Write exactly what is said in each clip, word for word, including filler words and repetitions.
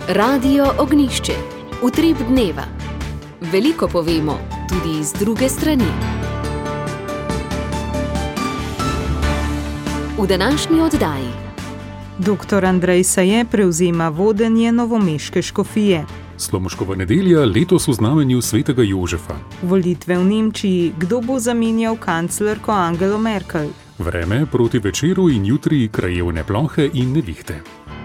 Radio Ognišče, utrip dneva. Veliko povemo, tudi z druge strani. V današnji oddaji doktor Andrej Saje prevzema vodenje novomeške škofije. Slomoškova nedelja letos v znamenju svetega Jožefa. Volitve v Nemčiji, kdo bo zamenjal kanclerko Angelo Merkel. Vreme proti večeru in jutri krajevne plohe in nevihte.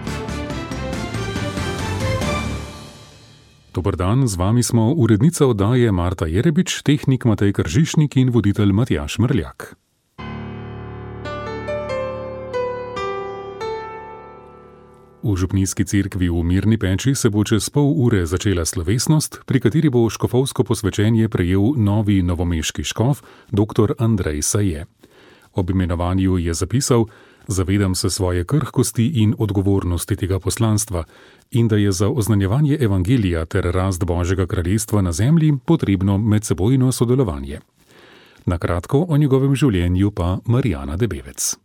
Dober dan, z vami smo urednica oddaje Marta Jerebič, tehnik Matej Kržišnik in voditelj Matjaž Mrljak. V župnijski cerkvi v Mirni Peči se bo čez pol ure začela slovesnost, pri kateri bo škofovsko posvečenje prejel novi novomeški škof, doktor Andrej Saje. Ob imenovanju je zapisal: "Zavedam se svoje krhkosti in odgovornosti tega poslanstva in da je za oznanjevanje evangelija ter rast Božjega kraljestva na zemlji potrebno medsebojno sodelovanje." Na kratko o njegovem življenju pa Marijana Debevec.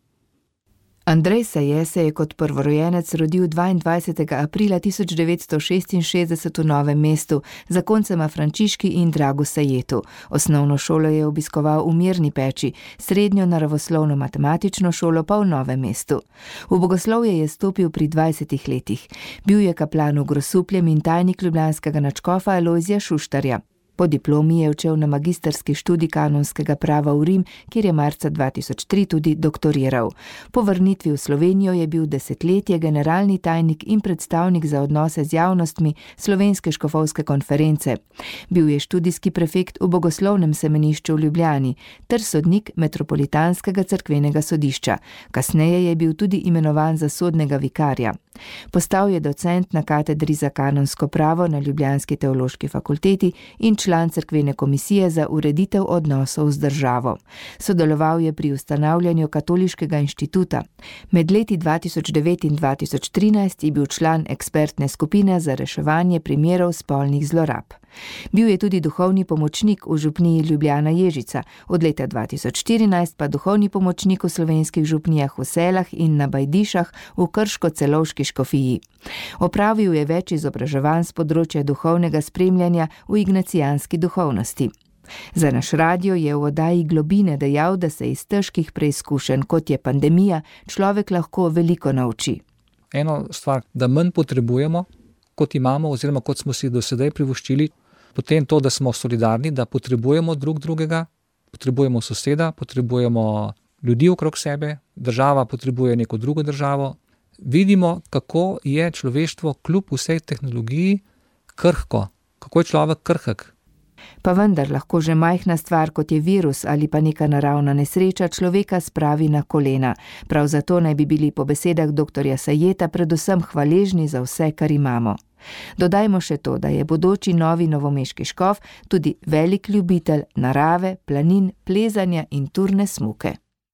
Andrej Saje se je kot prvorojenec rodil dvaindvajsetega aprila tisoč devetsto šestinšestdeset v Novem mestu, zakoncema Frančiški in Dragu Sajetu. Osnovno šolo je obiskoval v Mirni Peči, srednjo naravoslovno-matematično šolo pa v Novem mestu. V bogoslovje je stopil pri dvajsetih letih. Bil je kaplan v Grosupljem in tajnik ljubljanskega nadškofa Alojzija Šuštarja. Po diplomi je odšel na magistrski študij kanonskega prava v Rim, kjer je marca dva tisoč tri tudi doktoriral. Po vrnitvi v Slovenijo je bil desetletje generalni tajnik in predstavnik za odnose z javnostmi Slovenske škofovske konference. Bil je študijski prefekt v bogoslovnem semenišču v Ljubljani ter sodnik Metropolitanskega cerkvenega sodišča. Kasneje je bil tudi imenovan za sodnega vikarja. Postal je docent na katedri za kanonsko pravo na Ljubljanski teološki fakulteti in član cerkvene komisije za ureditev odnosov z državo. Sodeloval je pri ustanavljanju Katoliškega inštituta. Med leti dva tisoč devet in dva tisoč trinajst je bil član ekspertne skupine za reševanje primerov spolnih zlorab. Bil je tudi duhovni pomočnik v župniji Ljubljana Ježica, od leta dva tisoč štirinajst pa duhovni pomočnik v slovenskih župnijah v Selah in na Bajdišah v Krško-Celovški škofiji. Opravil je več izobraževanj s področja duhovnega spremljanja v ignacijanski duhovnosti. Za naš radio je v oddaji Globine dejal, da se iz težkih preizkušenj, kot je pandemija, človek lahko veliko nauči. Eno stvar, da manj potrebujemo, kot imamo oziroma kot smo si do sedaj privoščili, potem to, da smo solidarni, da potrebujemo drug drugega, potrebujemo soseda, potrebujemo ljudi okrog sebe, država potrebuje neko drugo državo. Vidimo, kako je človeštvo kljub vsej tehnologiji krhko, kako je človek krhek. Pa vendar lahko že majhna stvar, kot je virus ali pa neka naravna nesreča, človeka spravi na kolena. Prav zato naj bi bili po besedah doktorja Sajeta predvsem hvaležni za vse, kar imamo. Dodajmo še to, da je bodoči novi novomeški škof tudi velik ljubitelj narave, planin, plezanja in turne smuke.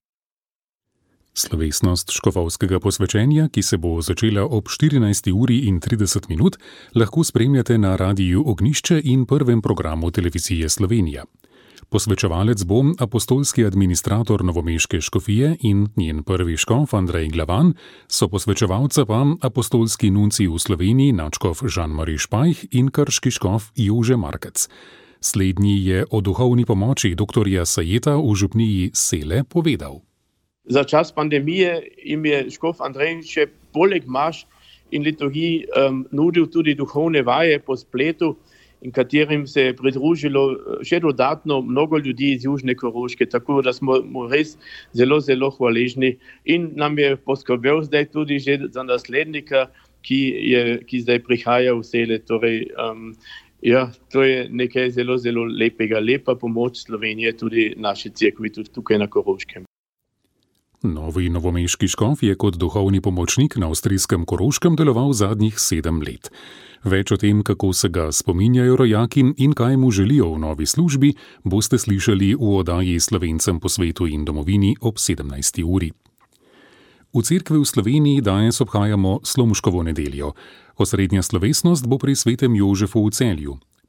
Slovesnost škofovskega posvečenja, ki se bo začela ob štirinajsti uri in trideset minut, lahko spremljate na Radiu Ognišče in prvem programu Televizije Slovenija. Posvečevalec bo apostolski administrator novomeške škofije in njen prvi škof Andrej Glavan, so posvečevalca pa apostolski nunci v Sloveniji nadškof Žan-Mari Špajh in krški škof Jože Markec. Slednji je o duhovni pomoči doktorja Sajeta v župniji Sele povedal. Za čas pandemije jim je škof Andrej še poleg maš in liturgij um, nudil tudi duhovne vaje po spletu, in katerim se je pridružilo še dodatno mnogo ljudi iz Južne Koroške, tako da smo mu res zelo, zelo hvaležni in nam je poskrbel zdaj tudi že za naslednika, ki, je, ki zdaj prihaja v Sele. Torej, um, ja, to je nekaj zelo, zelo lepega, lepa pomoč Slovenije tudi naši cerkvi, tudi tukaj na Koroškem. Novi novomeški škof je kot duhovni pomočnik na avstrijskem Koroškem deloval zadnjih sedem let. Več o tem, kako se ga spominjajo rojaki in kaj mu želijo v novi službi, boste slišali v oddaji Slovencem po svetu in domovini ob sedemnajsti uri. V cerkvi v Sloveniji danes obhajamo Slomoškovo nedeljo. Osrednja slovesnost bo pri svetem Jožefu v Celju.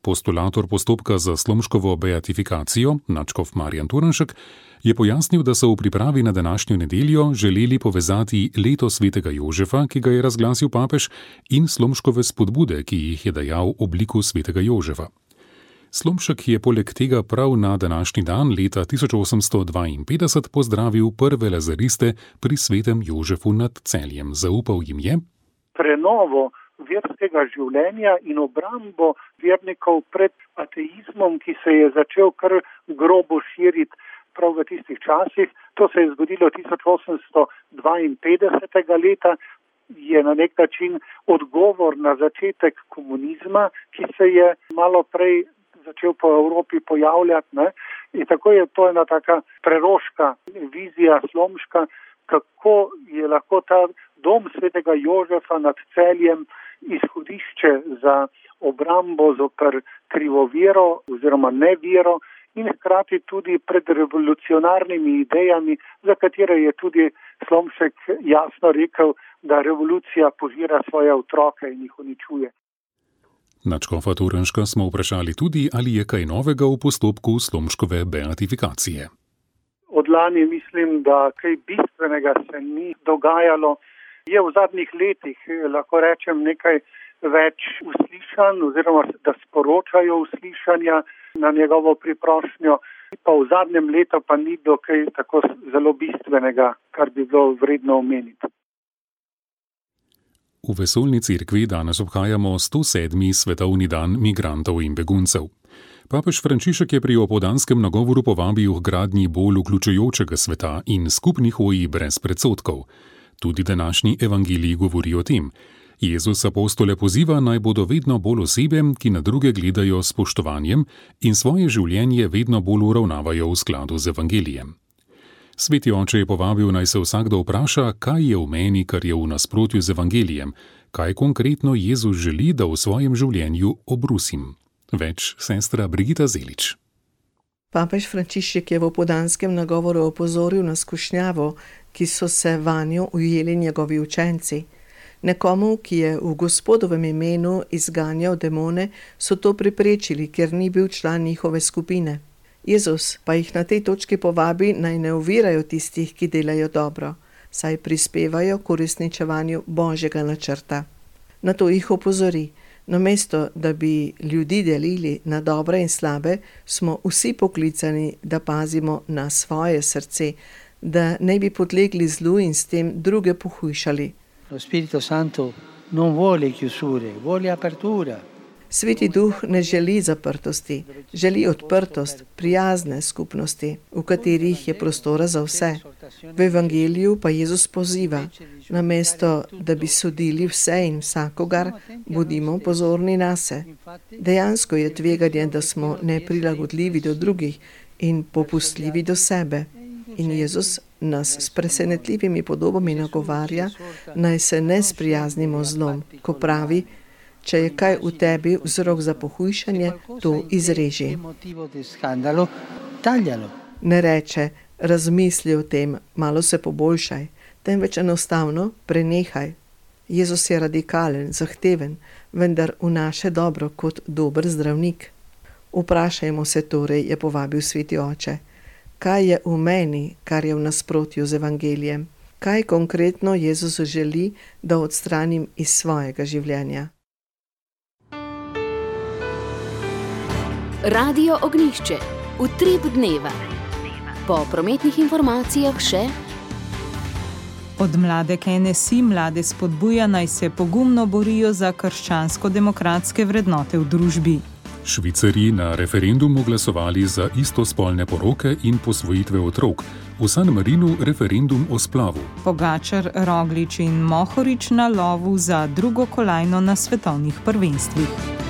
Postulator postopka za Slomškovo beatifikacijo, nadškof Marjan Turnšek, je pojasnil, da so v pripravi na današnjo nedeljo želeli povezati leto svetega Jožefa, ki ga je razglasil papež, in Slomškove spodbude, ki jih je dajal obliku svetega Jožefa. Slomšek je poleg tega prav na današnji dan leta tisoč osemsto dvainpetdeset pozdravil prve lazariste pri svetem Jožefu nad Celjem. Zaupal jim je prenovo verskega življenja in obrambo vernikov pred ateizmom, ki se je začel kar grobo širiti prav v tistih časih. To se je zgodilo tisoč osemsto dvainpetdesetega leta, je na nek način odgovor na začetek komunizma, ki se je malo prej začel po Evropi pojavljati. Ne? In tako je to ena taka preroška vizija Slomška, kako je lahko ta dom svetega Jožefa nad Celjem izhodišče za obrambo zoper krivovero oziroma nevero in hkrati tudi pred revolucionarnimi idejami, za katere je tudi Slomšek jasno rekel, da revolucija požira svoje otroke in jih uničuje. Nadškofa Turnška smo vprašali tudi, ali je kaj novega v postopku Slomškove beatifikacije. Od lani mislim, da kaj bistvenega se ni dogajalo. Je v zadnjih letih, lahko rečem, nekaj več uslišanj oziroma da sporočajo uslišanja na njegovo priprošnjo, pa v zadnjem letu pa ni bilo kaj tako zelo bistvenega, kar bi bilo vredno omeniti. V Vesoljni cerkvi danes obhajamo sto sedmi svetovni dan migrantov in beguncev. Papež Frančišek je pri opoldanskem nagovoru povabil k gradnji bolj vključujočega sveta in skupnih hoji brez predsodkov. Tudi današnji evangeliji govori o tem. Jezus apostole poziva, naj bodo vedno bolj osebe, ki na druge gledajo s spoštovanjem in svoje življenje vedno bolj uravnavajo v skladu z evangelijem. Sveti oče je povabil, naj se vsakdo vpraša, kaj je v meni, kar je v nasprotju z evangelijem, kaj konkretno Jezus želi, da v svojem življenju obrusim. Več sestra Brigita Zelič. Papež Frančišek je v opoldanskem nagovoru opozoril na skušnjavo, ki so se vanjo ujeli njegovi učenci. Nekomu, ki je v Gospodovem imenu izganjal demone, so to preprečili, ker ni bil član njihove skupine. Jezus pa jih na tej točki povabi, naj ne ovirajo tistih, ki delajo dobro, saj prispevajo k uresničevanju Božjega načrta. Na to jih opozori. Namesto, da bi ljudi delili na dobre in slabe, smo vsi poklicani, da pazimo na svoje srce, da ne bi podlegli zlu in s tem druge pohujšali. Lo Spirito Santo non vuole chiusure, vuole apertura. Sveti duh ne želi zaprtosti, želi odprtost, prijazne skupnosti, v katerih je prostora za vse. V evangeliju pa Jezus poziva, namesto da bi sodili vse in vsakogar, bodimo pozorni nase. Dejansko je tveganje, da smo neprilagodljivi do drugih in popustljivi do sebe. In Jezus nas s presenetljivimi podobami nagovarja, naj se ne sprijaznimo z zlom, ko pravi, če je kaj v tebi vzrok za pohujšanje, to izreži. Ne reče, razmisli o tem, malo se poboljšaj, temveč enostavno prenehaj. Jezus je radikalen, zahteven, vendar vnaša dobro kot dober zdravnik. Vprašajmo se torej, je povabil sveti oče, kaj je v meni, kar je v nasprotju z evangelijem, kaj konkretno Jezus želi, da odstranim iz svojega življenja. Radio Ognjišče, utrip dneva. Po prometnih informacijah še: Od mladek N S I mlade spodbuja, naj se pogumno borijo za krščansko-demokratske vrednote v družbi. Švicarji na referendumu glasovali za istospolne poroke in posvojitve otrok. V San Marinu referendum o splavu. Pogačar, Roglič in Mohorič na lovu za drugo kolajno na svetovnih prvenstvih.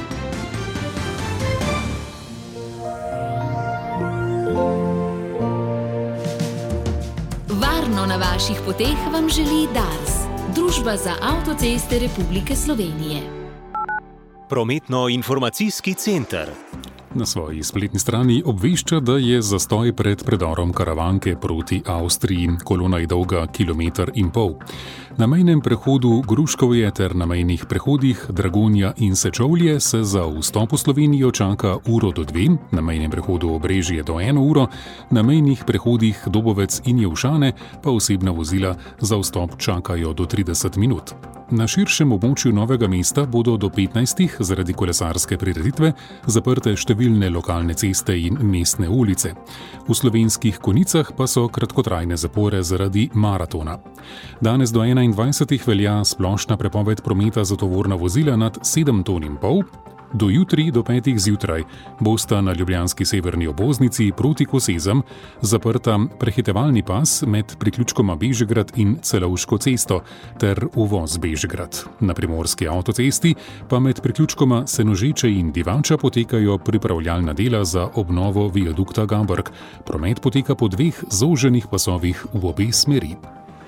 Na vaših poteh vam želi Dars, Družba za avtoceste Republike Slovenije. Prometno-informacijski center. Na svoji spletni strani obvešča, da je zastoj pred predorom Karavanke proti Avstriji. Kolona je dolga kilometer in pol. Na mejnem prehodu Gruškovje ter na mejnih prehodih Dragonja in Sečovlje se za vstop v Slovenijo čaka uro do dve, na mejnem prehodu Obrežje do eno uro, na mejnih prehodih Dobovec in Jevšane pa osebna vozila za vstop čakajo do trideset minut. Na širšem območju Novega mesta bodo do petnajstih zaradi kolesarske prireditve zaprte številne lokalne ceste in mestne ulice. V Slovenskih Konjicah pa so kratkotrajne zapore zaradi maratona. Danes do enaindvajsetih velja splošna prepoved prometa za tovorna vozila nad sedem ton in pol. Do jutri do petih zjutraj bosta na ljubljanski severni obvoznici proti Kosezam zaprta prehitevalni pas med priključkoma Bežigrad in Celovško cesto ter uvoz Bežigrad. Na primorski avtocesti pa med priključkoma Senožeče in Divača potekajo pripravljalna dela za obnovo viadukta Gaberg. Promet poteka po dveh zoženih pasovih v obe smeri.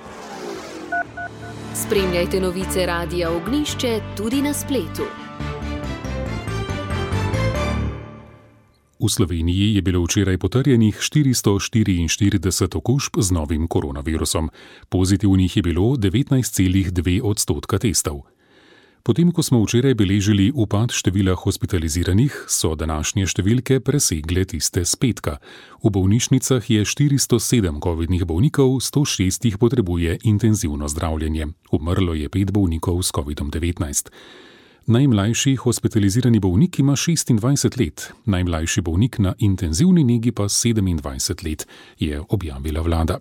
Spremljajte novice Radia Ognjišče tudi na spletu. V Sloveniji je bilo včeraj potrjenih štiristo štiriinštirideset okužb z novim koronavirusom. Pozitivnih je bilo devetnajst celih dve odstotka testov. Potem, ko smo včeraj beležili upad števila hospitaliziranih, so današnje številke presegle tiste s petka. V bolnišnicah je štiristo sedem covidnih bolnikov, sto šest jih potrebuje intenzivno zdravljenje. Umrlo je pet bolnikov s covidom devetnajst. Najmlajši hospitalizirani bolnik ima šestindvajset let, najmlajši bolnik na intenzivni negi pa sedemindvajset let, je objavila vlada.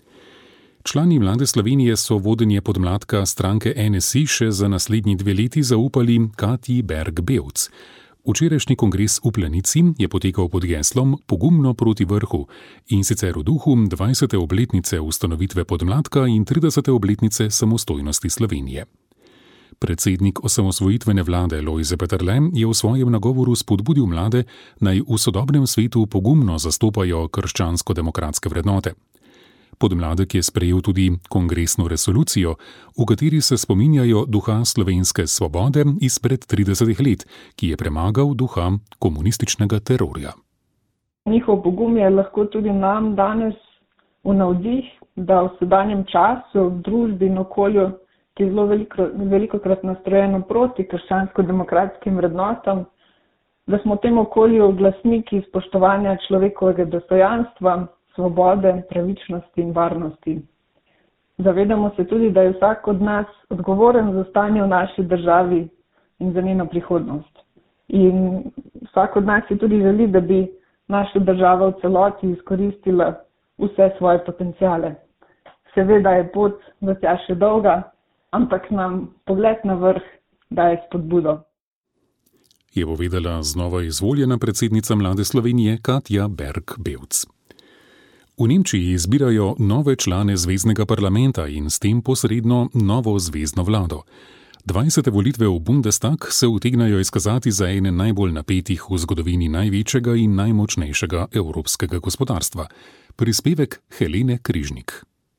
Člani Vlade Slovenije so vodenje podmladka stranke N S I še za naslednji dve leti zaupali Katji Berg Bevc. Včerajšnji kongres v Planici je potekal pod geslom Pogumno proti vrhu in sicer v duhu dvajsete obletnice ustanovitve podmladka in tridesete obletnice samostojnosti Slovenije. Predsednik osamosvojitvene vlade Lojze Peterle je v svojem nagovoru spodbudil mlade, naj v sodobnem svetu pogumno zastopajo krščansko-demokratske vrednote. Podmladek je sprejel tudi kongresno resolucijo, v kateri se spominjajo duha slovenske svobode izpred tridesetih let, ki je premagal duha komunističnega terorja. Njihov pogum je lahko tudi nam danes v navdih, da v sedanjem času, v družbi in okolju, ki je zelo veliko, velikokrat nastrojeno proti krščansko-demokratskim vrednotam, da smo v tem okolju glasniki spoštovanja človekovega dostojanstva, svobode, pravičnosti in varnosti. Zavedamo se tudi, da je vsak od nas odgovoren za stanje v naši državi in za njeno prihodnost. In vsak od nas si tudi želi, da bi naša država v celoti izkoristila vse svoje potenciale. Seveda je pot do tja še dolga, ampak nam pogled na vrh daje spodbudo. Je povedala znova izvoljena predsednica Mlade Slovenije Katja Berg Bevc. V Nemčiji izbirajo nove člane zveznega parlamenta in s tem posredno novo zvezno vlado. dvajsete volitve v Bundestag se utegnajo izkazati za ene najbolj napetih v zgodovini največjega in najmočnejšega evropskega gospodarstva. Prispevek Helene Križnik.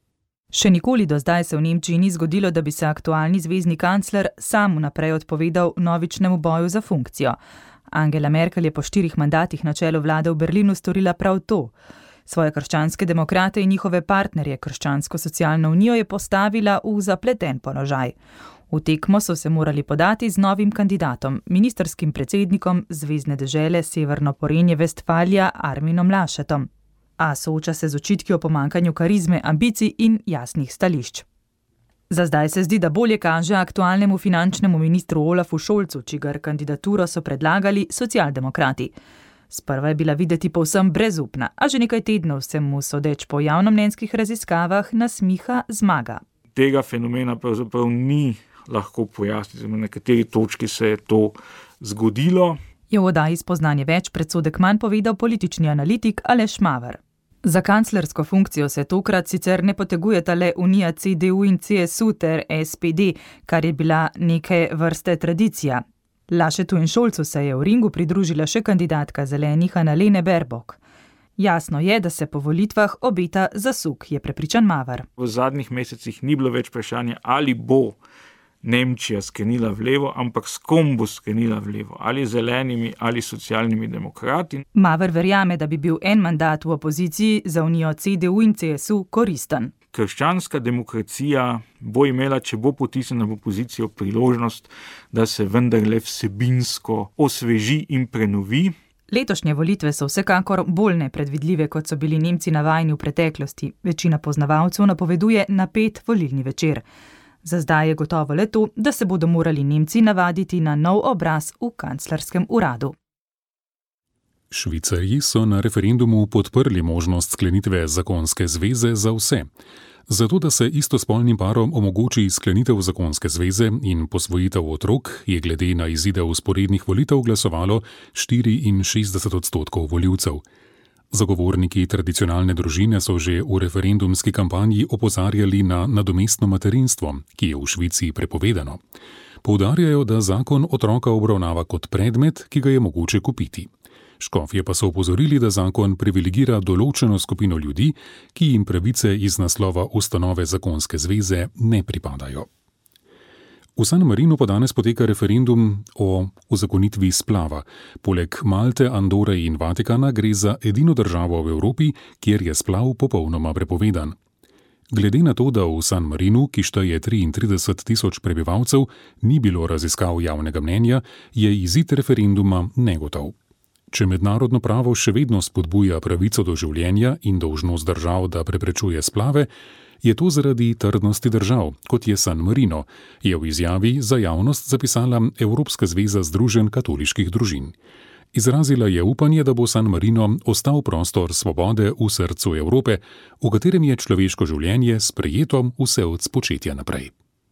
Še nikoli do zdaj se v Nemčiji ni zgodilo, da bi se aktualni zvezni kancler sam vnaprej odpovedal novičnemu boju za funkcijo. Angela Merkel je po štirih mandatih na čelu vlade v Berlinu storila prav to. Svoje krščanske demokrate in njihove partnerje Krščansko-socialno unijo je postavila v zapleten položaj. V tekmo so se morali podati z novim kandidatom, ministrskim predsednikom zvezne dežele Severno Porenje-Vestfalija Arminom Laschetom. A sooča se z očitki o pomankanju karizme, ambicij in jasnih stališč. Za zdaj se zdi, da bolje kaže aktualnemu finančnemu ministru Olafu Scholzu, čigar kandidaturo so predlagali socialdemokrati. Sprva je bila videti povsem brezupna, a že nekaj tednov se mu sodeč po javnomnenjskih raziskavah nasmiha zmaga. Tega fenomena pravzaprav ni lahko pojasniti, na kateri točki se je to zgodilo. Je v oddaji Spoznanje več predsodek manj povedal politični analitik Aleš Maver. Za kanclersko funkcijo se tokrat sicer ne potegujeta le Unija C D U in C S U ter S P D, kar je bila neke vrste tradicija. Laschetu in Scholzu se je v ringu pridružila še kandidatka zelenih Annalena Baerbock. Jasno je, da se po volitvah obeta zasuk, je prepričan Maver. V zadnjih mesecih ni bilo več vprašanja, ali bo Nemčija skrenila v levo, ampak s kom bo skrenila v levo, ali zelenimi ali socialnimi demokrati. Maver verjame, da bi bil en mandat v opoziciji za unijo C D U in C S U koristen. Krščanska demokracija bo imela, če bo potisnjena v opozicijo, priložnost, da se vendarle vsebinsko osveži in prenovi. Letošnje volitve so vsekakor bolj nepredvidljive, kot so bili Nemci navajeni v preteklosti. Večina poznavalcev napoveduje napet volilni večer. Za zdaj je gotovo le to, da se bodo morali Nemci navaditi na nov obraz v kanclerskem uradu. Švicarji so na referendumu podprli možnost sklenitve zakonske zveze za vse. Zato, da se istospolnim parom omogoči sklenitev zakonske zveze in posvojitev otrok, je glede na izide vzporednih volitev glasovalo štiriinšestdeset odstotkov volivcev. Zagovorniki tradicionalne družine so že v referendumski kampanji opozarjali na nadomestno materinstvo, ki je v Švici prepovedano. Poudarjajo, da zakon otroka obravnava kot predmet, ki ga je mogoče kupiti. Škofje pa so opozorili, da zakon privilegira določeno skupino ljudi, ki jim pravice iz naslova ustanove zakonske zveze ne pripadajo. V San Marinu pa danes poteka referendum o uzakonitvi splava. Poleg Malte, Andore in Vatikana gre za edino državo v Evropi, kjer je splav popolnoma prepovedan. Glede na to, da v San Marinu, ki šteje triintrideset tisoč prebivalcev, ni bilo raziskav javnega mnenja, je izid referenduma negotov. Če mednarodno pravo še vedno spodbuja pravico do življenja in dolžnost držav, da preprečuje splave, je to zaradi trdnosti držav, kot je San Marino, je v izjavi za javnost zapisala Evropska zveza združenj katoliških družin. Izrazila je upanje, da bo San Marino ostal prostor svobode v srcu Evrope, v katerem je človeško življenje sprejeto vse od spočetja naprej.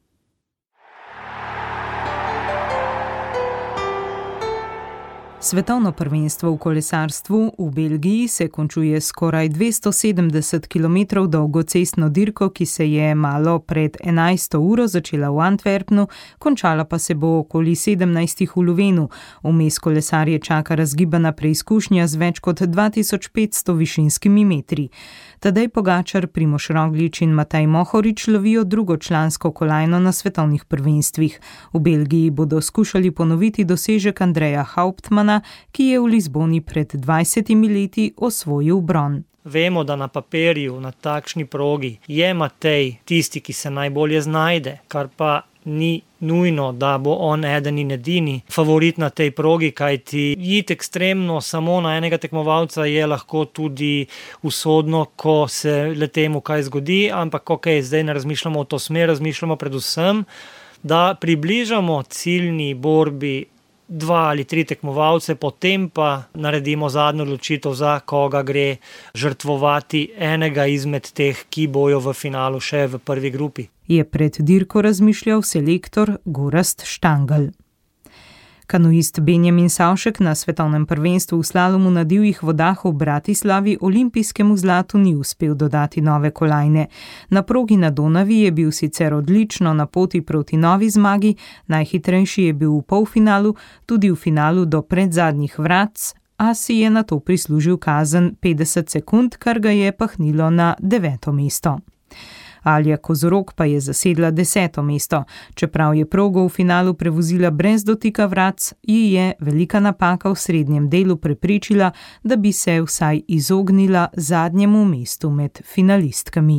Svetovno prvenstvo v kolesarstvu v Belgiji se končuje skoraj dvesto sedemdeset kilometrov dolgo cestno dirko, ki se je malo pred enajsto uro začela v Antwerpnu, končala pa se bo okoli sedemnajstih v Louvenu. Vmes kolesarje čaka razgibana preizkušnja z več kot dva tisoč petsto višinskimi metri. Tadej Pogačar, Primož Roglič in Matej Mohorič lovijo drugočlansko kolajno na svetovnih prvenstvih. V Belgiji bodo skušali ponoviti dosežek Andreja Hauptmana, ki je v Lizboni pred dvajsetimi leti osvojil bron. Vemo, da na papirju, na takšni progi je Matej tisti, ki se najbolje znajde, kar pa ni nujno, da bo on eden in edini favorit na tej progi, kajti iti ekstremno samo na enega tekmovalca je lahko tudi usodno, ko se le temu kaj zgodi, ampak ok, zdaj ne razmišljamo v to smer, razmišljamo predvsem, da približamo ciljni borbi dva ali tri tekmovalce, potem pa naredimo zadnjo odločitev, za koga gre žrtvovati enega izmed teh, ki bojo v finalu še v prvi grupi. Je pred dirko razmišljal selektor Gorazd Štangl. Kanuist Benjamin Savšek na svetovnem prvenstvu v slalomu na divjih vodah v Bratislavi olimpijskemu zlatu ni uspel dodati nove kolajne. Na progi na Donavi je bil sicer odlično na poti proti novi zmagi, najhitrejši je bil v polfinalu, tudi v finalu do predzadnjih vratc, a si je nato prislužil kazen petdeset sekund, kar ga je pahnilo na deveto mesto. Alja Kozorog pa je zasedla deseto mesto. Čeprav je progo v finalu prevozila brez dotika vratc, ji je velika napaka v srednjem delu preprečila, da bi se vsaj izognila zadnjemu mestu med finalistkami.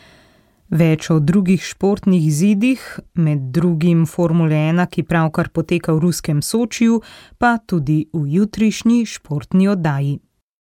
Več o drugih športnih izidih, med drugim Formule ena, ki pravkar poteka v ruskem Sočiju, pa tudi v jutrišnji športni oddaji.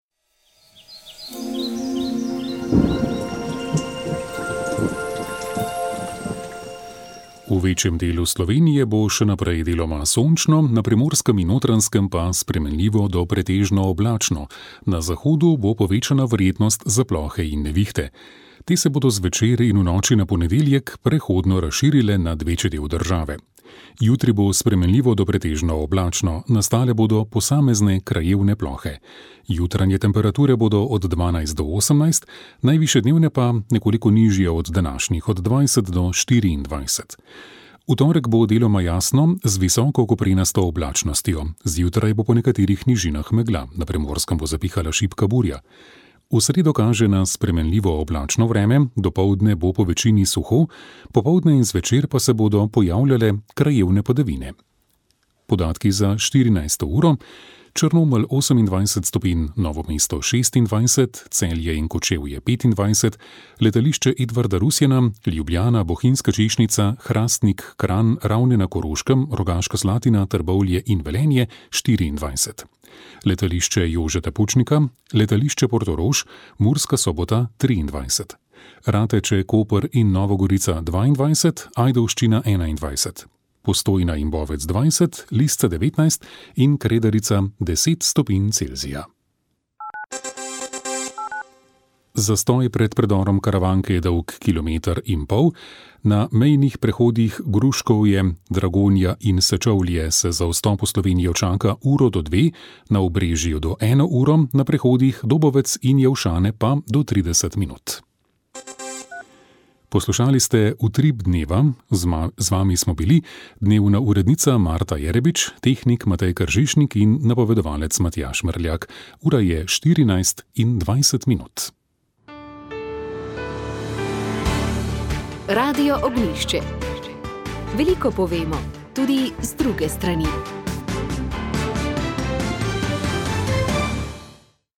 V večjem delu Slovenije bo še naprej deloma sončno, na Primorskem in Notranjskem pa spremenljivo do pretežno oblačno. Na zahodu bo povečana verjetnost za plohe in nevihte. Te se bodo zvečer in v noči na ponedeljek prehodno razširile nad večji del države. Jutri bo spremenljivo do pretežno oblačno, nastale bodo posamezne krajevne plohe. Jutranje temperature bodo od dvanajst do osemnajst, najvišje dnevne pa nekoliko nižje od današnjih, od dvajset do štiriindvajset. V torek bo deloma jasno z visoko koprenasto oblačnostjo. Zjutraj bo po nekaterih nižinah megla, na Primorskem bo zapihala šibka burja. V sredo kaže na spremenljivo oblačno vreme, dopoldne bo po večini suho, popoldne in zvečer pa se bodo pojavljale krajevne padavine. Podatki za štirinajsto uro: Črnomelj osemindvajset stopinj, Novo mesto šestindvajset, Celje in Kočevje petindvajset, letališče Edvarda Rusjana, Ljubljana, Bohinjska Češnica, Hrastnik, Kranj, Ravne na Koroškem, Rogaška Slatina, Trbovlje in Velenje štiriindvajset. Letališče Jožeta Pučnika, letališče Portorož, Murska Sobota triindvajset. Rateče, Koper in Novogorica dvaindvajset, Ajdovščina enaindvajset. Postojna in Bovec dvajset, Lisca devetnajst in Kredarica deset stopinj Celzija. Zastoj pred predorom Karavanke je dolg kilometer in pol, na mejnih prehodih Gruškovje, Dragonja in Sečovlje se za vstop v Slovenijo čaka uro do dve, na Obrežju do eno uro, na prehodih Dobovec in Jelšane pa do trideset minut. Poslušali ste Utrip dneva, z, ma, z vami smo bili dnevna urednica Marta Jerebič, tehnik Matej Kržišnik in napovedovalec Matjaž Mrljak. Ura je štirinajst in dvajset minut. Radio Ognjišče. Veliko povemo, tudi z druge strani.